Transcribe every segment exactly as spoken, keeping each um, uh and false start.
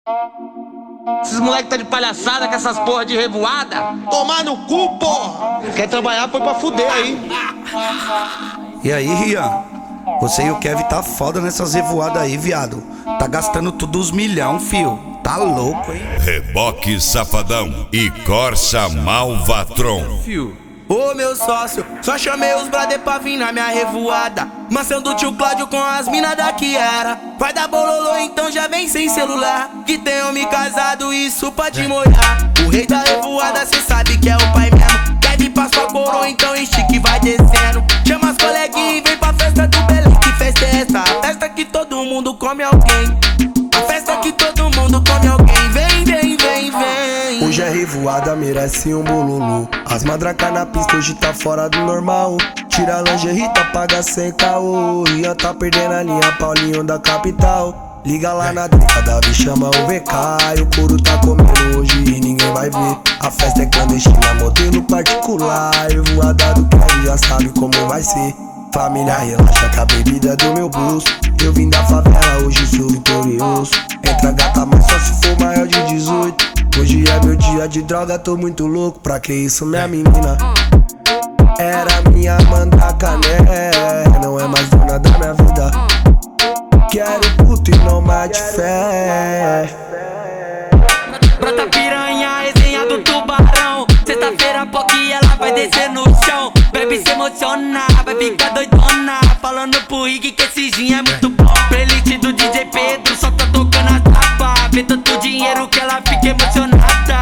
Esses moleque tá de palhaçada com essas porra de revoada. Tomar no cu, porra! Quer trabalhar, foi pra fuder aí. E aí, Rian? Você e o Kevin tá foda nessas revoadas aí, viado. Tá gastando tudo os milhão, fio. Tá louco, hein? Reboque Safadão e Corsa Malvatron. Fio. Ô meu sócio, só chamei os brother pra vir na minha revoada. Mansão do tio Cláudio com as minas da Kiara. Vai dar bololô, então já vem sem celular. Que tem homem casado, isso pode molhar. O rei da revoada, cê sabe que é o pai mesmo. Kevin passa a coroa, então estique vai descendo. Chama as coleguinhas e vem pra festa do Belém. Que festa é essa? A festa que todo mundo come alguém. A festa que todo mundo come alguém. Vem, vem, vem, vem. Hoje é revoada, merece um bololô. As madraca na pista hoje tá fora do normal. Tira a lingerie, tá paga sem caô. Rian tá perdendo a linha, Paulinho da capital. Liga lá na década, me chama o V K. E o couro tá comendo hoje e ninguém vai ver. A festa é clandestina, modelo particular. Revoada do Kevin já sabe como vai ser. Família relaxa que a bebida é do meu bolso. Eu vim da favela, hoje sou vitorioso. Entra gata, mas só se for maior de dezoito. Hoje é meu dia de droga, tô muito louco. Pra que isso, minha menina? Era minha mandaca, né? Não é mais dona da minha vida. Quero puto e não mate fé. Brota piranha, resenha do tubarão. Sexta-feira, POC, ela vai descer no chão. Bebe se emocionar, vai ficar doidona. Falando pro Rig que esse gin é muito bom. Playlist do D J Pedro, só tá tocando a tapa. Vê tanto dinheiro que ela fica emocionada.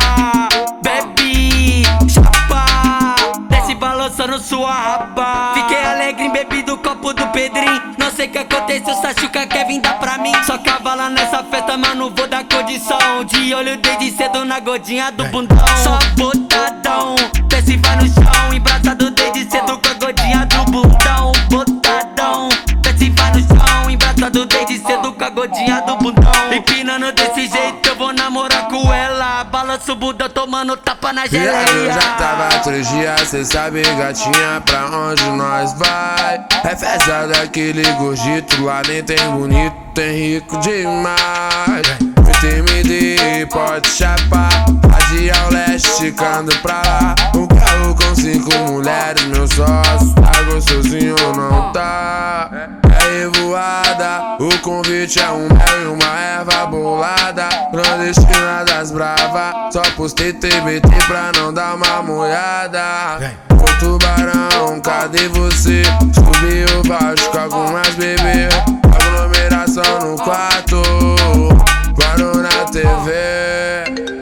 Bebe, chapa, desce balançando sua raba. Fiquei alegre, bebi do copo do Pedrinho. Não sei o que aconteceu, Sachuca quer vir dar pra mim. Só cavala nessa festa, mas não vou dar condição. De olho desde cedo na godinha do bundão. Só botadão, desce e vai no chão. Embraçado desde cedo com a godinha do bundão. Botadão, desce e vai no chão. Embraçado desde cedo com a godinha do bundão. Empinando desse jeito eu vou namorar com ela. Balança o bundão tomando tapa na geleia. Eu já tava três dias, cê sabe gatinha, pra onde nós vai? É festa daquele gordito, lá nem tem bonito, tem rico demais. Muito M D, pode chapar, Adi ao leste, esticando pra lá. Um carro com cinco mulheres, meu sócio, tá gostosinho ou não tá? É revoada, o convite é um mel e uma erva bolada. Clandestina das brava, só postei T B T pra não dar uma molhada. Ô tubarão, cadê você? Subi o baixo com algumas bebê. Aglomeração no quarto, guardo na T V.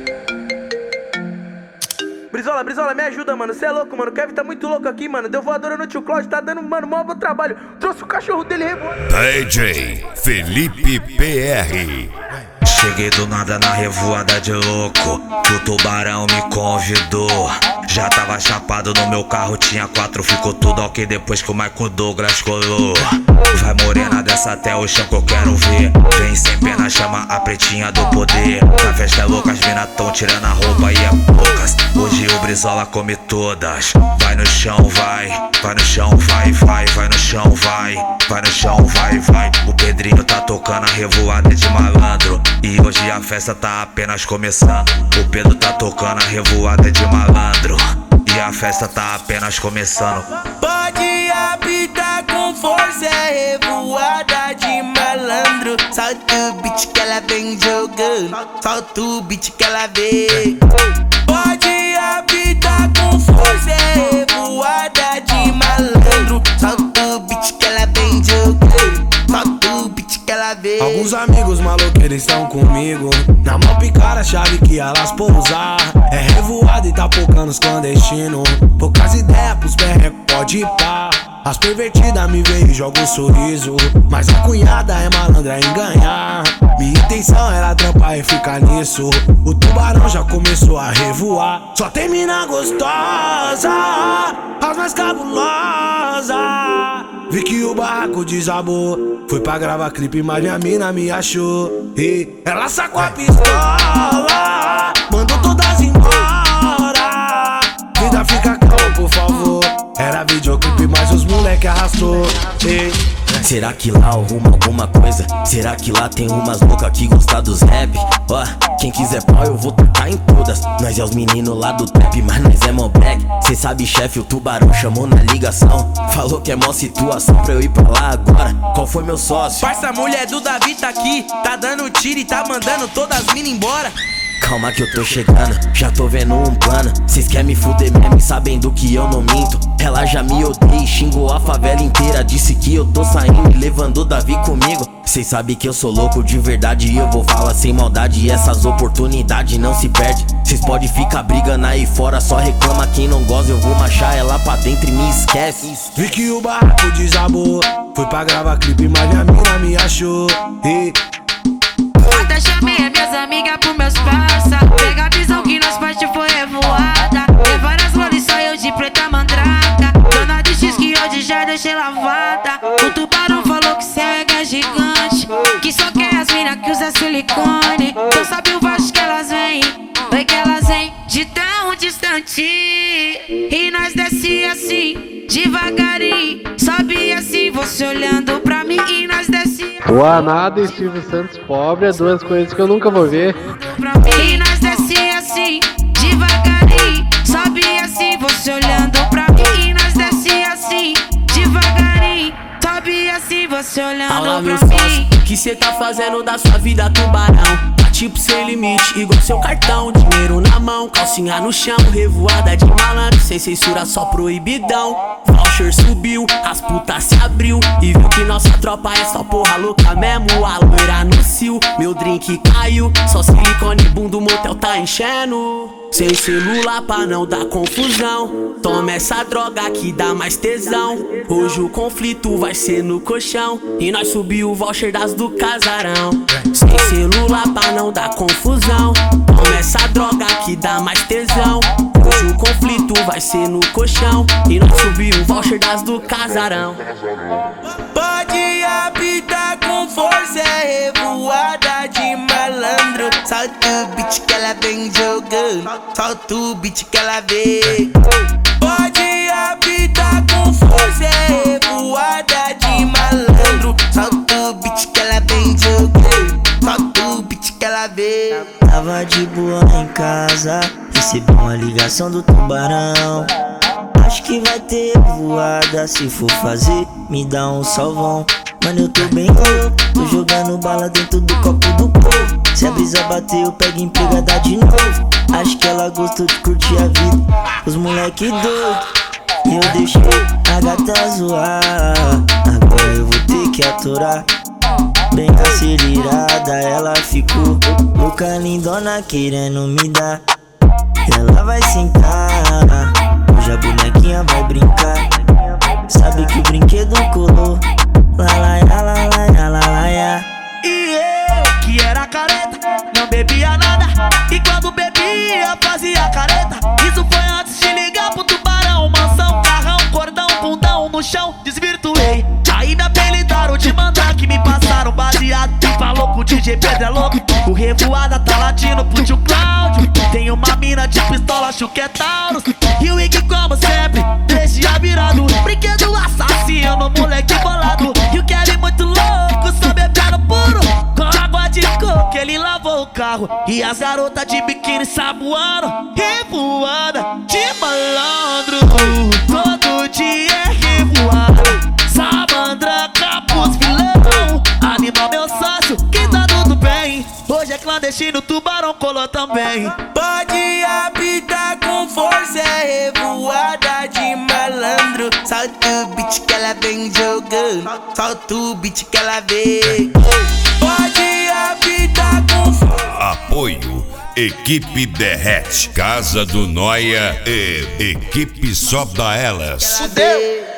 Brizola, Brizola, me ajuda, mano. Cê é louco, mano. O Kevin tá muito louco aqui, mano. Deu voadora no tio Cláudio, tá dando, mano, mó bom trabalho. Trouxe o cachorro dele revoado. D J Felipe P R. Cheguei do nada na revoada de louco, que o tubarão me convidou. Já tava chapado no meu carro, tinha quatro, ficou tudo ok depois que o Michael Douglas colou. Vai morena dessa até o chão que eu quero ver. Vem sem pena, chama a pretinha do poder. A festa é louca, as mina tão tirando a roupa e é poucas. Hoje o Brizola come todas. Vai no chão, vai, vai no chão, vai, vai, vai no chão, vai, vai no chão, vai, vai. O Pedrinho tá tocando a revoada de malandro. E hoje a festa tá apenas começando. O Pedro tá tocando a revoada de malandro. E a festa tá apenas começando. Pode apitar com força, é revoada de malandro. Solta o beat que ela vem jogando, solta o beat que ela vem. Pode apitar com força, é revoada de malandro. Solta o beat que ela vem jogando, solta o beat que ela vem. Alguns amigos maluqueiros estão comigo. Na mão picar a chave que elas pousar. É revoada e tá focando os clandestinos. Poucas ideias pros perrecos, pode ir pá. As pervertidas me veem e jogam um sorriso. Mas a cunhada é malandra em ganhar. Minha intenção era trampar e ficar nisso. O tubarão já começou a revoar. Só tem mina gostosa, as mais cabulosas. Vi que o barraco desabou. Fui pra gravar clipe, mas minha mina me achou. E ela sacou a pistola, mandou todas embora. Vida fica calma, por favor. Era videoclipe, mas os moleque arrastou. E Será que lá arruma alguma coisa? Será que lá tem umas loucas que gostam dos rap? Ó, quem quiser pau eu vou tacar em todas. Nós é os meninos lá do trap, mas nós é mó black. Cê sabe, chefe, o tubarão chamou na ligação. Falou que é mó situação pra eu ir pra lá agora. Qual foi meu sócio? Parça, a mulher do Davi tá aqui, tá dando tiro e tá mandando todas as minas embora. Calma que eu tô chegando, já tô vendo um plano. Cês querem me fuder mesmo e sabendo que eu não minto. Ela já me odeia e xingou a favela inteira. Disse que eu tô saindo e levando o Davi comigo. Cês sabem que eu sou louco de verdade e eu vou falar sem maldade. E essas oportunidades não se perde. Cês pode ficar brigando aí fora, só reclama quem não gosta. Eu vou marchar ela pra dentro e me esquece. Vi que o barraco desabou, foi pra gravar clipe, mas minha mina me achou. E... até chamei as minhas amigas pro meus parça. Pega a visão que nós parte foi revoada. Tem várias rolas, só eu de preta mandraca. Dona de X que hoje já deixei lavada. O tubarão falou que céu é gigante, que só quer as mina que usa silicone. Tu sabe o baixo que elas vêm, vai que elas vêm de tão distante. E nós desce assim, devagarinho. Sobe assim, você olhando pra mim. E nós desce Boa nada e Silvio Santos pobre é duas coisas que eu nunca vou ver. E nós desce assim, devagarinho. Sobe assim, você olhando pra mim. E nós desce assim, devagarinho. Sobe assim, você olhando Fala, pra meu mim. sócio, que cê tá fazendo da sua vida, tubarão? Tá tipo sem limite, igual seu cartão. Dinheiro na mão, calcinha no chão. Revoada de malandro, sem censura, só proibidão. Voucher subiu, as putas se abriu e viu que nossa tropa é só porra louca mesmo. A loira no cio, meu drink caiu. Só silicone, bundo, o motel tá enchendo. Sem celular pra não dar confusão. Toma essa droga que dá mais tesão. Hoje o conflito vai ser no colchão e nós subiu o voucher das do casarão. Sem celular pra não dar confusão. Toma essa droga que dá mais tesão. Hoje o conflito vai ser no colchão e nós subiu o voucher das do casarão. Pode apitar com força, é revoada de malandro. Solta o beat que ela vem jogando, solta o beat que ela vem. Pode apitar com força, é revoada de malandro. Solta o beat que ela vem jogando, solta o beat que ela vem. Tava de boa em casa, recebi uma ligação do tubarão. Acho que vai ter voada, se for fazer, me dá um salvão. Mano, eu tô bem louco, tô jogando bala dentro do copo do povo. Se a brisa bater, eu pego empregada de novo. Acho que ela gostou de curtir a vida, os moleque doido. E eu deixei a gata zoar, agora eu vou ter que aturar. Bem acelerada, ela ficou louca, lindona, querendo me dar. Ela vai sentar, hoje a bonequinha vai brincar. Sabe que o brinquedo colou. Lalaia, lalaia, lalaia. E eu, que era careta, não bebia nada. E quando bebia, fazia careta. Isso foi antes de ligar pro tubarão. Mansão, carrão, cordão, bundão no chão, desvirtuei. Aí me apelidaram de mandar, que me passaram baseado. E falou que o D J Pedro é louco. O revoada tá latindo pro tio Cláudio. Tem uma mina de pistola, acho que é Taurus. E o Ig, como sempre, deixa virado. Brinquedo assassino, moleque bolado. E o Kelly muito louco, só bebendo puro. Com água de coco, ele lavou o carro. E as garotas de biquíni saboando. Revoada de malandro, todo dia é revoada. Samandra, capuz, vilão. Anima meu sócio, que tá tudo bem. Hoje é clandestino, tubarão colou também. Pode apitar com força, é revoada de malandro. Solta o beat que ela vem jogando, solta o beat que ela vem. Pode apitar com força. Apoio Equipe Derrete, Casa do Noia e Equipe Só da Elas. Fudeu.